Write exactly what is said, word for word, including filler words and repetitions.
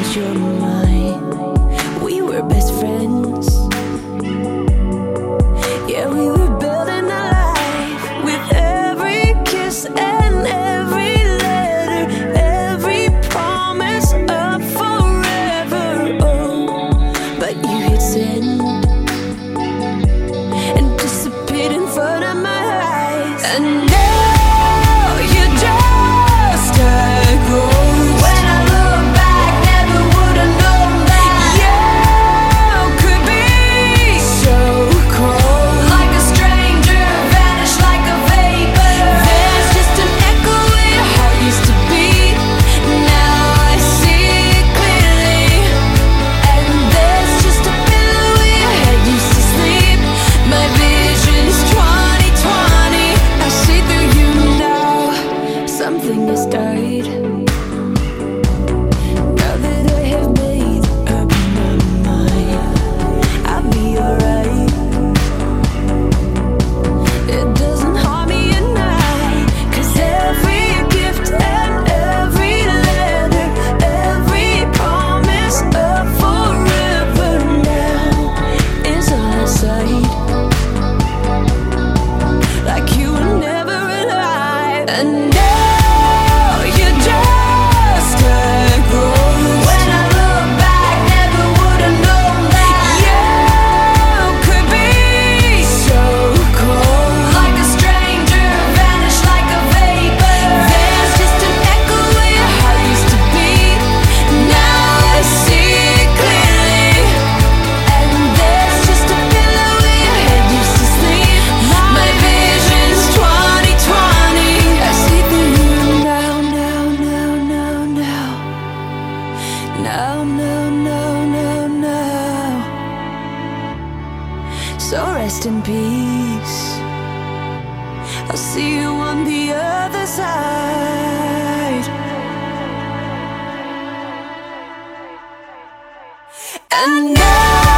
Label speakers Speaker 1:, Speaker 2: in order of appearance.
Speaker 1: lost your mind. We were best friends. Yeah, we were building a life with every kiss and every letter, every promise of forever. Oh, but you hit send and disappeared in front of my eyes. And now you're just a ghost. When I look back, never would have known that you could be so cold. Like a stranger, vanish like a vapor. There's just an echo where your heart used to beat. Now I see it clearly. And there's just a pillow where your head used to sleep. My vision's twenty twenty. I see through you now. Something has died. Now that I have made up my mind, I'll be alright. It doesn't harm me at night, 'cause every gift and every letter, every promise of forever now is on sight. Like you were never alive. And now you're just a ghost. When I look back, never would have known that you could be so cold. Like a stranger, vanish like a vapor. There's just an echo where your heart used to beat. Now I see it clearly. And there's just a pillow where your head used to sleep. My vision's twenty twenty. I see through you now, now, now, now, now. Now, now, now, now, now. So rest in peace. I'll see you on the other side. And now